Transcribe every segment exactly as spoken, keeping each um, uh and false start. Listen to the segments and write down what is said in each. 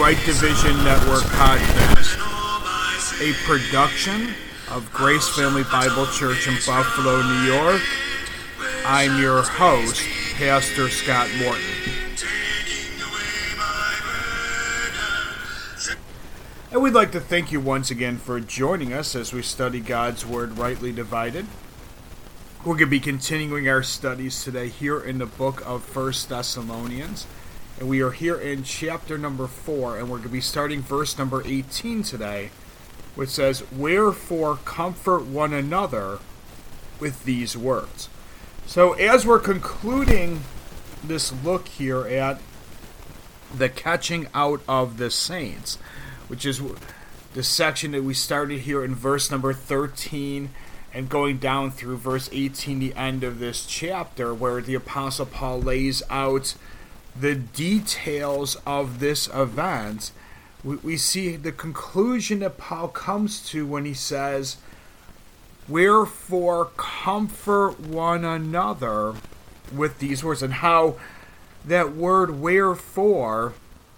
Right Division Network podcast, a production of Grace Family Bible Church in Buffalo, New York. I'm your host, Pastor Scott Morton. And we'd like to thank you once again for joining us as we study God's Word rightly divided. We're going to be continuing our studies today here in the book of First Thessalonians. And we are here in chapter number four, and we're going to be starting verse number eighteen today, which says, "Wherefore comfort one another with these words." So as we're concluding this look here at the catching out of the saints, which is the section that we started here in verse number thirteen and going down through verse eighteen, the end of this chapter, where the Apostle Paul lays out the details of this event, we, we see the conclusion that Paul comes to when he says, "Wherefore comfort one another with these words," and how that word "wherefore"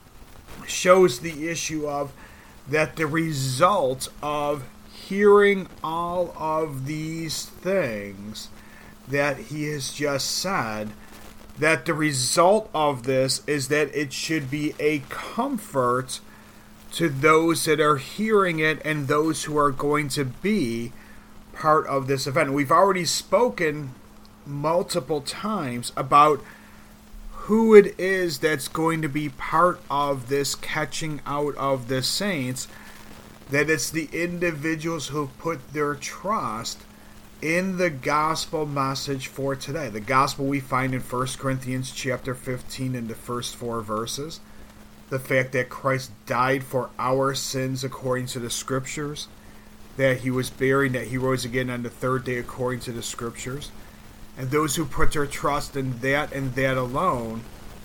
shows the issue of that the result of hearing all of these things that he has just said, that the result of this is that it should be a comfort to those that are hearing it and those who are going to be part of this event. We've already spoken multiple times about who it is that's going to be part of this catching out of the saints, that it's the individuals who put their trust in the gospel message for today. The gospel we find in First Corinthians chapter fifteen in the first four verses. The fact that Christ died for our sins according to the scriptures, that he was buried, that he rose again on the third day according to the scriptures. And those who put their trust in that and that alone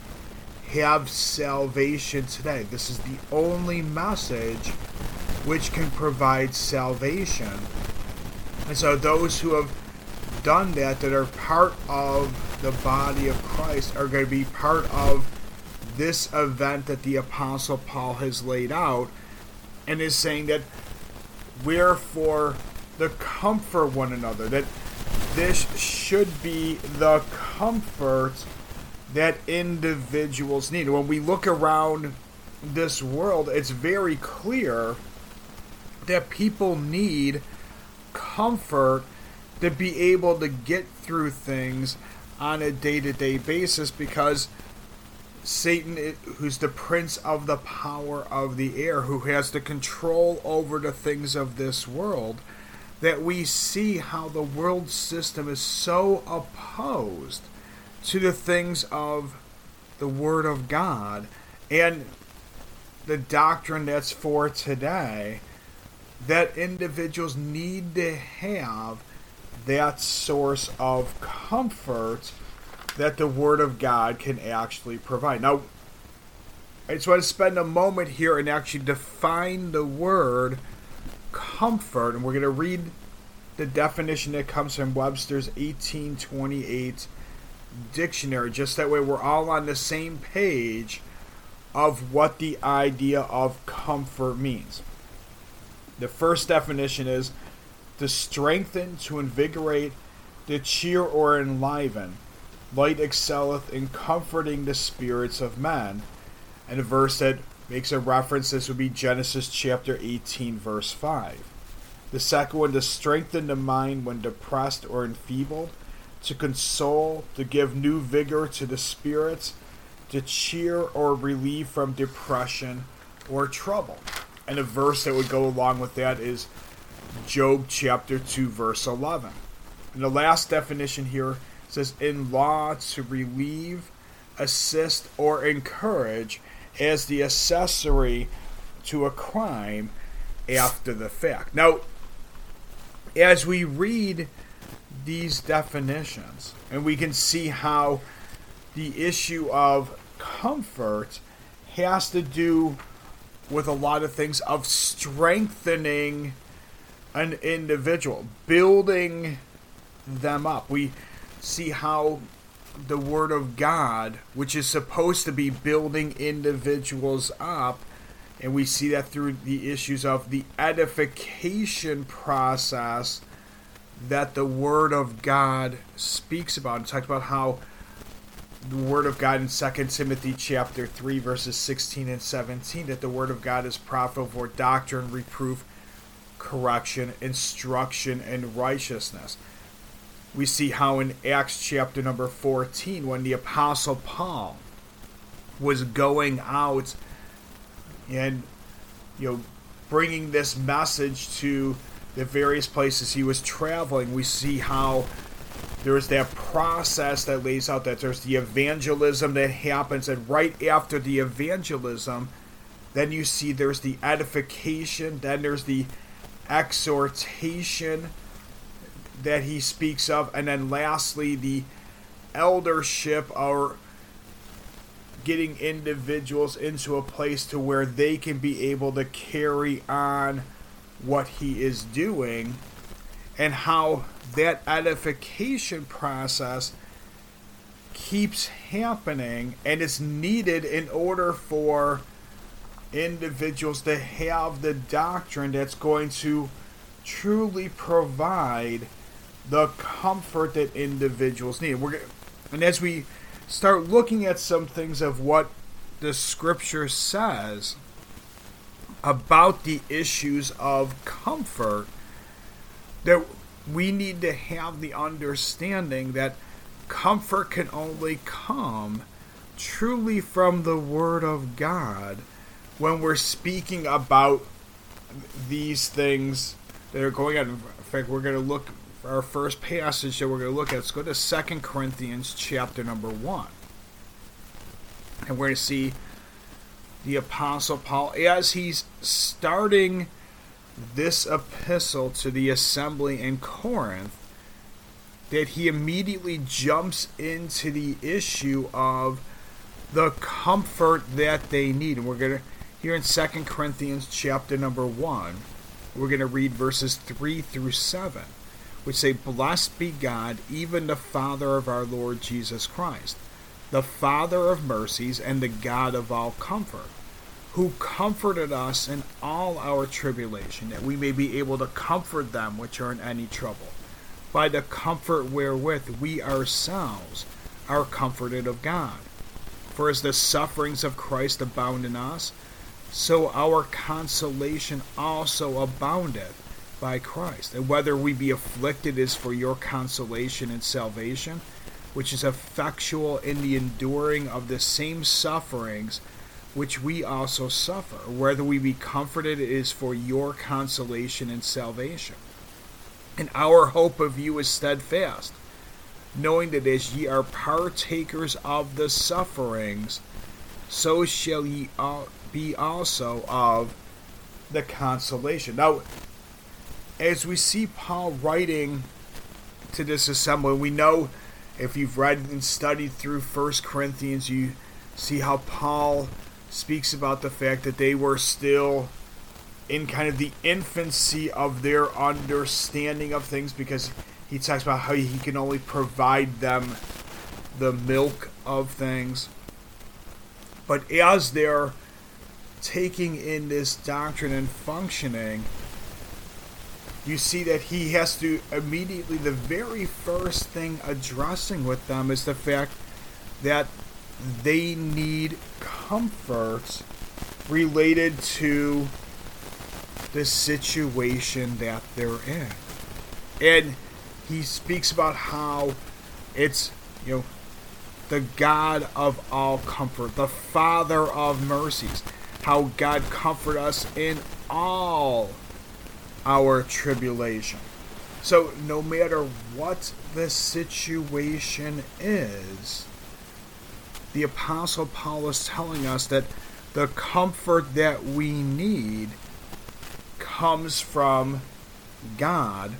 have salvation today. This is the only message which can provide salvation. And so those who have done that, that are part of the body of Christ, are going to be part of this event that the Apostle Paul has laid out, and is saying that wherefore the comfort one another, that this should be the comfort that individuals need. When we look around this world, it's very clear that people need comfort to be able to get through things on a day-to-day basis, because Satan, who's the prince of the power of the air, who has the control over the things of this world, that we see how the world system is so opposed to the things of the Word of God and the doctrine that's for today, that individuals need to have that source of comfort that the Word of God can actually provide. Now, I just want to spend a moment here and actually define the word comfort, and we're going to read the definition that comes from Webster's eighteen twenty-eight dictionary, just that way we're all on the same page of what the idea of comfort means. The first definition is to strengthen, to invigorate, to cheer or enliven. Light excelleth in comforting the spirits of men. And a verse that makes a reference, this would be Genesis chapter eighteen, verse five. The second one, to strengthen the mind when depressed or enfeebled, to console, to give new vigor to the spirits, to cheer or relieve from depression or trouble. And a verse that would go along with that is Job chapter two, verse eleven. And the last definition here says, in law, to relieve, assist, or encourage as the accessory to a crime after the fact. Now, as we read these definitions, and we can see how the issue of comfort has to do with a lot of things of strengthening an individual, building them up. We see how the Word of God, which is supposed to be building individuals up, And we see that through the issues of the edification process that the Word of God speaks about. It talks about how the Word of God in Second Timothy chapter three, verses sixteen and seventeen, that the Word of God is profitable for doctrine, reproof, correction, instruction, and righteousness. We see how in Acts chapter number fourteen, when the Apostle Paul was going out and, you know, bringing this message to the various places he was traveling, we see how there's that process that lays out that there's the evangelism that happens, and right after the evangelism, then you see there's the edification, then there's the exhortation that he speaks of, and then lastly the eldership, or getting individuals into a place to where they can be able to carry on what he is doing, and how that edification process keeps happening and is needed in order for individuals to have the doctrine that's going to truly provide the comfort that individuals need. We're, and as we start looking at some things of what the Scripture says about the issues of comfort, that we need to have the understanding that comfort can only come truly from the Word of God when we're speaking about these things that are going on. In fact, we're going to look, our first passage that we're going to look at, let's go to Second Corinthians chapter number one. And we're going to see the Apostle Paul, as he's starting this epistle to the assembly in Corinth, that he immediately jumps into the issue of the comfort that they need. And we're going to, here in Second Corinthians chapter number one, we're going to read verses three through seven, which say, "Blessed be God, even the Father of our Lord Jesus Christ, the Father of mercies and the God of all comfort, who comforted us in all our tribulation, that we may be able to comfort them which are in any trouble, by the comfort wherewith we ourselves are comforted of God. For as the sufferings of Christ abound in us, so our consolation also aboundeth by Christ. And whether we be afflicted is for your consolation and salvation, which is effectual in the enduring of the same sufferings which we also suffer. Whether we be comforted is for your consolation and salvation. And our hope of you is steadfast, knowing that as ye are partakers of the sufferings, so shall ye be also of the consolation." Now, as we see Paul writing to this assembly, we know, if you've read and studied through First Corinthians, you see how Paul speaks about the fact that they were still in kind of the infancy of their understanding of things, because he talks about how he can only provide them the milk of things. But as they're taking in this doctrine and functioning, you see that he has to immediately, the very first thing addressing with them is the fact that they need comfort related to the situation that they're in. And he speaks about how it's, you know, the God of all comfort, the Father of mercies, how God comfort us in all our tribulation. So no matter what the situation is, the Apostle Paul is telling us that the comfort that we need comes from God,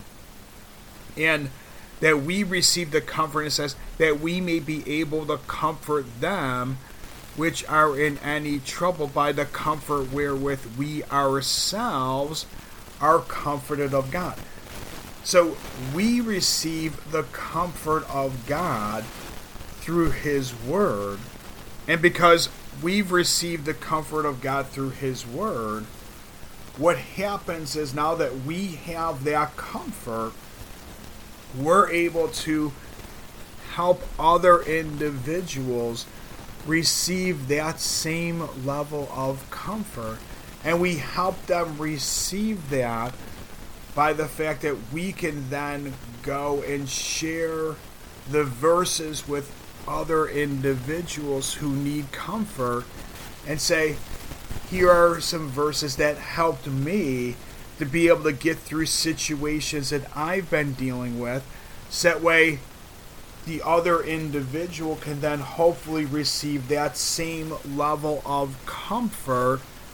and that we receive the comfort, and it says that we may be able to comfort them which are in any trouble, by the comfort wherewith we ourselves are comforted of God. So we receive the comfort of God through His Word, and because we've received the comfort of God through His Word, what happens is now that we have that comfort, we're able to help other individuals receive that same level of comfort. And we help them receive that by the fact that we can then go and share the verses with other individuals who need comfort and say, here are some verses that helped me to be able to get through situations that I've been dealing with, so that way the other individual can then hopefully receive that same level of comfort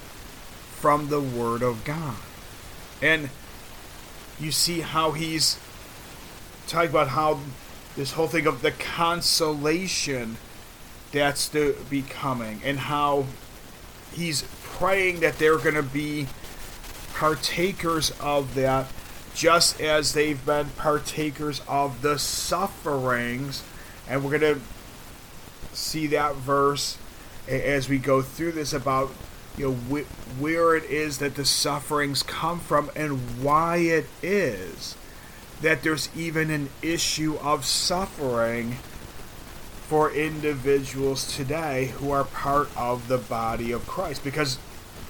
from the Word of God. And you see how he's talking about how this whole thing of the consolation that's to be coming, and how he's praying that they're going to be partakers of that, just as they've been partakers of the sufferings. And we're going to see that verse as we go through this about, you know, wh- where it is that the sufferings come from and why it is that there's even an issue of suffering for individuals today who are part of the body of Christ. Because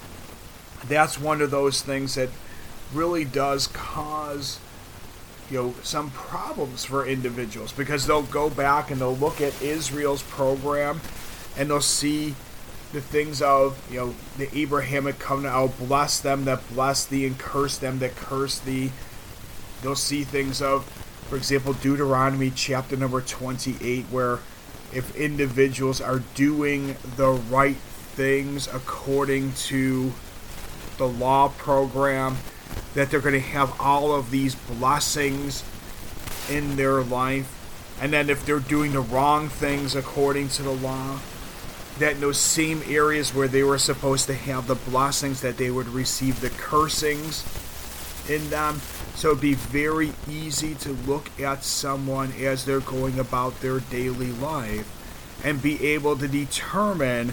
that's one of those things that really does cause, you know, some problems for individuals, because they'll go back and they'll look at Israel's program and they'll see the things of, you know, the Abrahamic covenant, I'll bless them that bless thee and curse them that curse thee. They'll see things of, for example, Deuteronomy chapter number twenty-eight, where if individuals are doing the right things according to the law program, that they're going to have all of these blessings in their life. And then if they're doing the wrong things according to the law, that in those same areas where they were supposed to have the blessings, that they would receive the cursings in them. So it'd be very easy to look at someone as they're going about their daily life and be able to determine,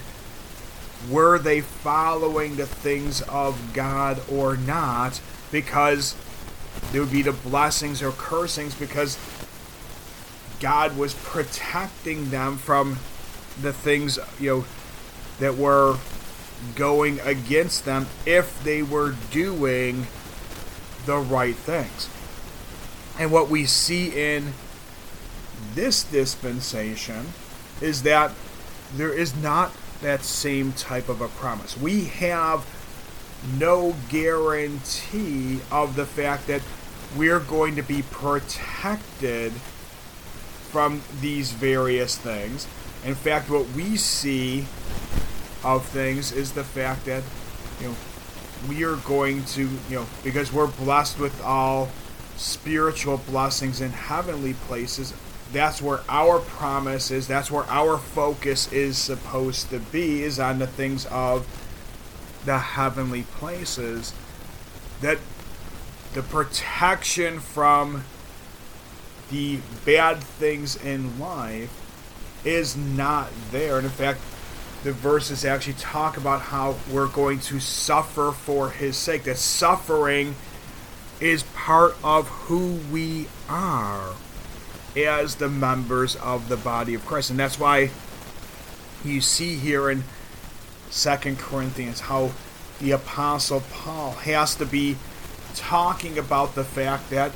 were they following the things of God or not, because there would be the blessings or cursings, because God was protecting them from the things, you know, that were going against them if they were doing the right things. And what we see in this dispensation is that there is not that same type of a promise. We have no guarantee of the fact that we're going to be protected from these various things. In fact, what we see of things is the fact that, you know, we are going to, you know, because we're blessed with all spiritual blessings in heavenly places, that's where our promise is, that's where our focus is supposed to be, is on the things of the heavenly places, that the protection from the bad things in life is not there. And in fact, the verses actually talk about how we're going to suffer for His sake. That suffering is part of who we are as the members of the body of Christ. And that's why you see here in Second Corinthians how the Apostle Paul has to be talking about the fact that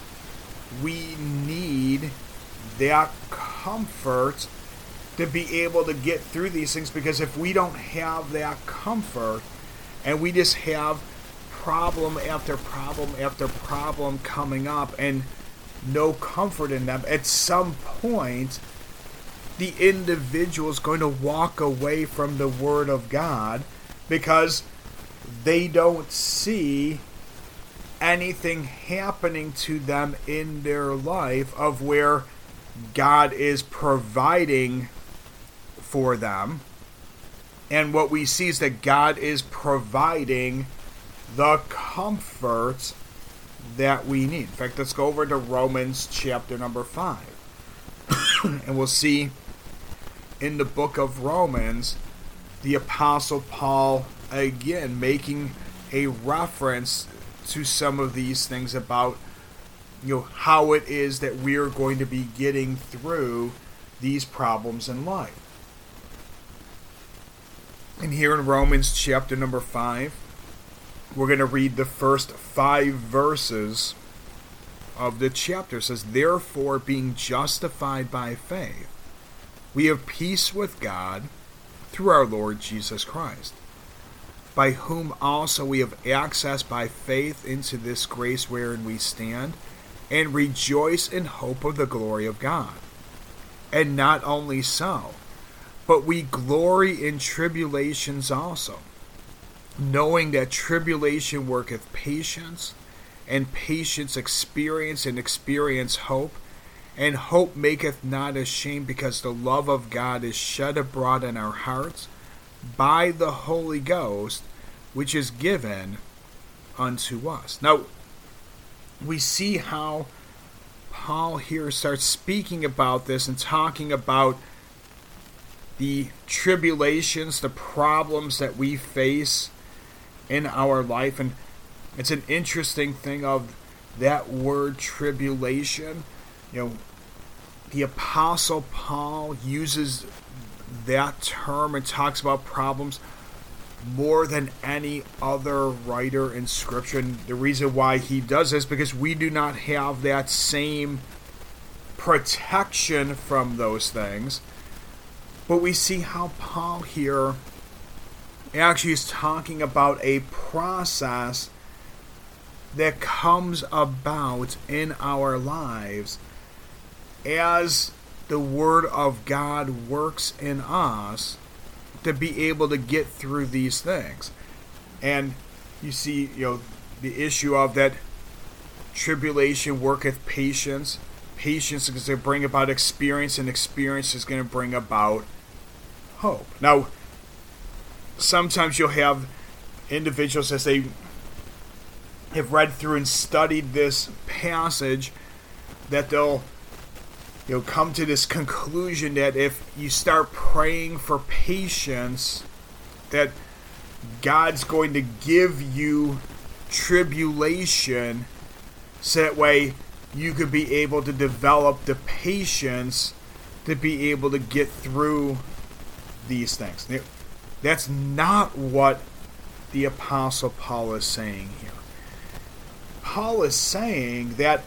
we need that comfort to be able to get through these things, because if we don't have that comfort and we just have problem after problem after problem coming up and no comfort in them, at some point the individual is going to walk away from the Word of God because they don't see anything happening to them in their life of where God is providing for them. And what we see is that God is providing the comfort that we need. In fact, let's go over to Romans chapter number five. And we'll see in the book of Romans the Apostle Paul, again, making a reference to some of these things about, you know, how it is that we're going to be getting through these problems in life. And here in Romans chapter number five, we're going to read the first five verses of the chapter. It says, "Therefore, being justified by faith, we have peace with God through our Lord Jesus Christ, by whom also we have access by faith into this grace wherein we stand, and rejoice in hope of the glory of God. And not only so, but we glory in tribulations also, knowing that tribulation worketh patience, and patience experience, and experience hope, and hope maketh not ashamed, because the love of God is shed abroad in our hearts by the Holy Ghost, which is given unto us." Now, we see how Paul here starts speaking about this and talking about the tribulations, the problems that we face in our life. And it's an interesting thing of that word tribulation. You know, the Apostle Paul uses that term and talks about problems more than any other writer in Scripture. And the reason why he does this is because we do not have that same protection from those things. But we see how Paul here actually is talking about a process that comes about in our lives as the Word of God works in us to be able to get through these things. And you see, you know, the issue of that tribulation worketh patience. Patience is going to bring about experience, and experience is going to bring about hope. Now, sometimes you'll have individuals, as they have read through and studied this passage, that they'll, you know, come to this conclusion that if you start praying for patience, that God's going to give you tribulation, so that way you could be able to develop the patience to be able to get through these things. That's not what the Apostle Paul is saying here. Paul is saying that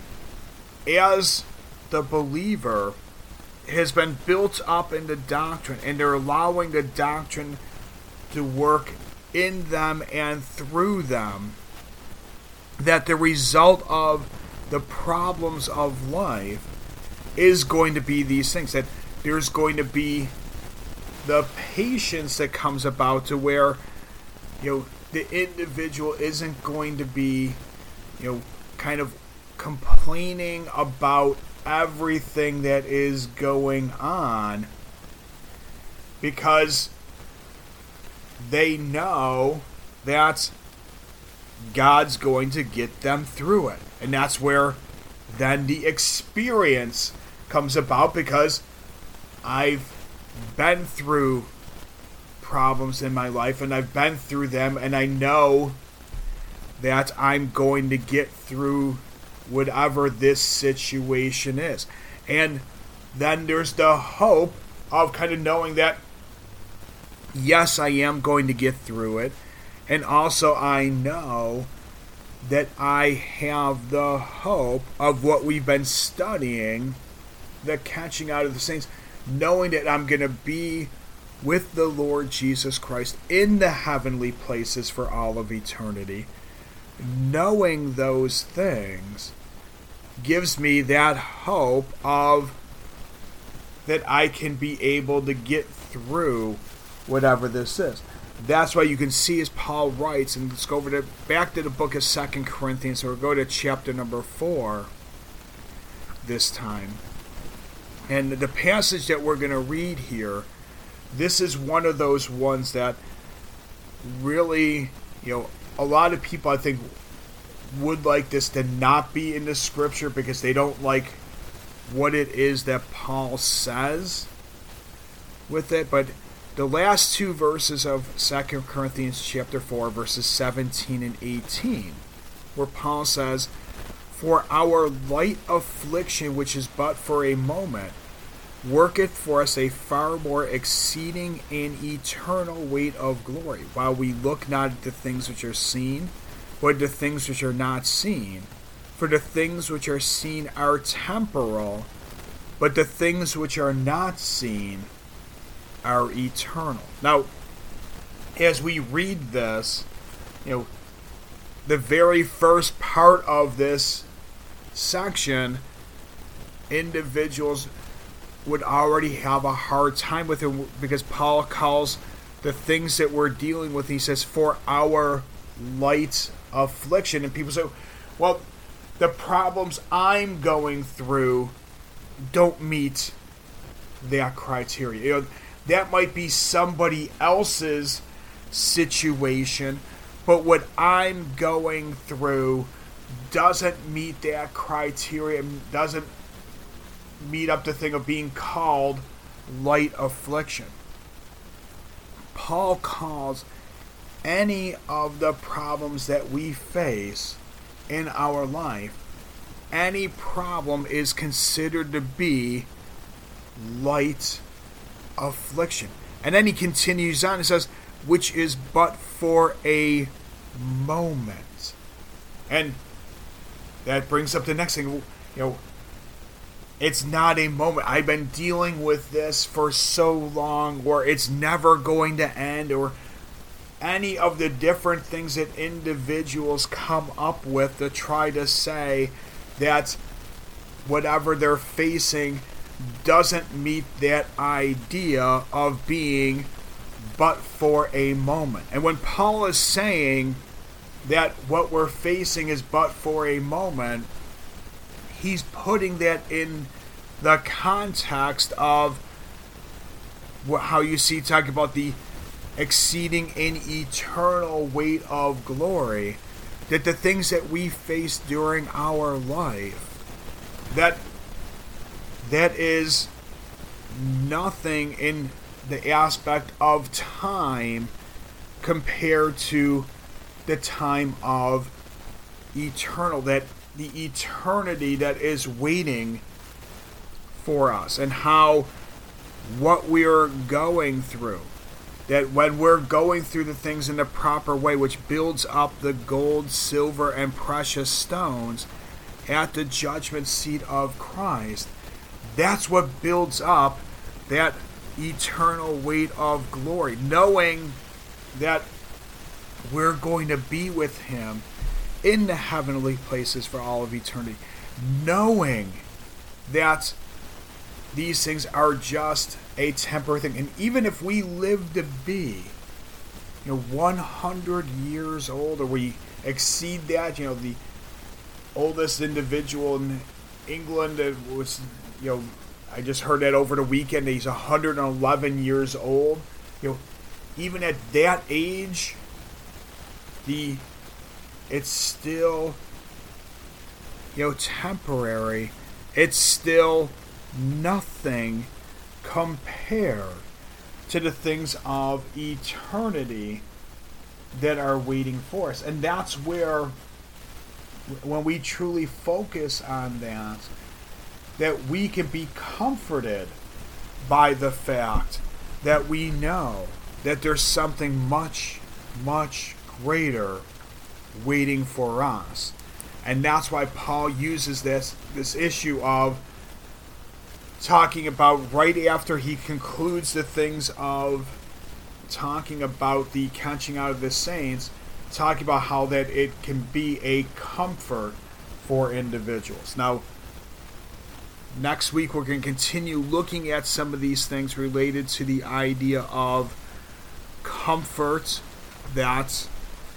as the believer has been built up in the doctrine, and they're allowing the doctrine to work in them and through them, that the result of the problems of life is going to be these things, that there's going to be the patience that comes about to where, you know, the individual isn't going to be, you know, kind of complaining about everything that is going on, because they know that God's going to get them through it. And that's where then the experience comes about, because I've been through problems in my life, and I've been through them, and I know that I'm going to get through whatever this situation is. And then there's the hope of kind of knowing that, yes, I am going to get through it, and also I know that I have the hope of what we've been studying, the catching out of the saints, knowing that I'm going to be with the Lord Jesus Christ in the heavenly places for all of eternity. Knowing those things gives me that hope of that I can be able to get through whatever this is. That's why you can see, as Paul writes, and let's go over to back to the book of Second Corinthians, so we'll go to chapter number four this time. And the passage that we're going to read here, this is one of those ones that really, you know, a lot of people, I think, would like this to not be in the Scripture because they don't like what it is that Paul says with it. But the last two verses of Second Corinthians chapter four, verses seventeen and eighteen, where Paul says, "For our light affliction, which is but for a moment, worketh for us a far more exceeding and eternal weight of glory, while we look not at the things which are seen, but at the things which are not seen. For the things which are seen are temporal, but the things which are not seen are eternal." Now, as we read this, you know, the very first part of this section, individuals would already have a hard time with it, because Paul calls the things that we're dealing with, he says, "for our light affliction." And people say, well, the problems I'm going through don't meet that criteria. You know, that might be somebody else's situation, but what I'm going through doesn't meet that criteria, doesn't meet up the thing of being called light affliction. Paul calls any of the problems that we face in our life, any problem is considered to be light affliction. And then he continues on and says, which is but for a moment. And that brings up the next thing. You know, it's not a moment. I've been dealing with this for so long, or it's never going to end, or any of the different things that individuals come up with to try to say that whatever they're facing doesn't meet that idea of being but for a moment. And when Paul is saying that what we're facing is but for a moment, he's putting that in the context of how you see talking about the exceeding and eternal weight of glory, that the things that we face during our life, that that is nothing in the aspect of time compared to the time of eternal, that the eternity that is waiting for us, and how what we're going through, that when we're going through the things in the proper way, which builds up the gold, silver, and precious stones at the judgment seat of Christ, that's what builds up that eternal weight of glory, knowing that we're going to be with him in the heavenly places for all of eternity, knowing that these things are just a temporary thing. And even if we live to be, you know, one hundred years old, or we exceed that, you know, the oldest individual in England was, you know, I just heard that over the weekend, he's one hundred eleven years old. You know, even at that age, the it's still, you know, temporary. It's still nothing compared to the things of eternity that are waiting for us. And that's where, when we truly focus on that, that we can be comforted by the fact that we know that there's something much, much greater waiting for us. And that's why Paul uses this this issue of talking about, right after he concludes the things of talking about the catching out of the saints, talking about how that it can be a comfort for individuals. Now, next week we're going to continue looking at some of these things related to the idea of comfort that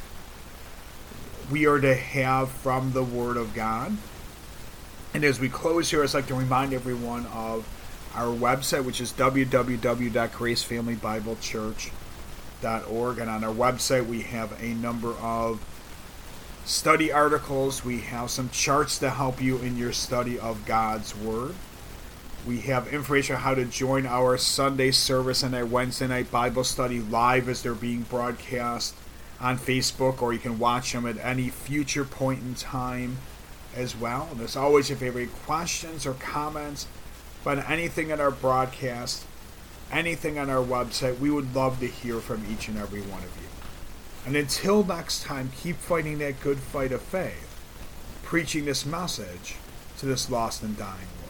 we are to have from the Word of God. And as we close here, I'd like to remind everyone of our website, which is w w w dot grace family bible church dot org. And on our website, we have a number of study articles. We have some charts to help you in your study of God's Word. We have information on how to join our Sunday service and our Wednesday night Bible study live as they're being broadcast on Facebook, or you can watch them at any future point in time as well. And as always, if you have any questions or comments about anything in our broadcast, anything on our website, we would love to hear from each and every one of you. And until next time, keep fighting that good fight of faith, preaching this message to this lost and dying world.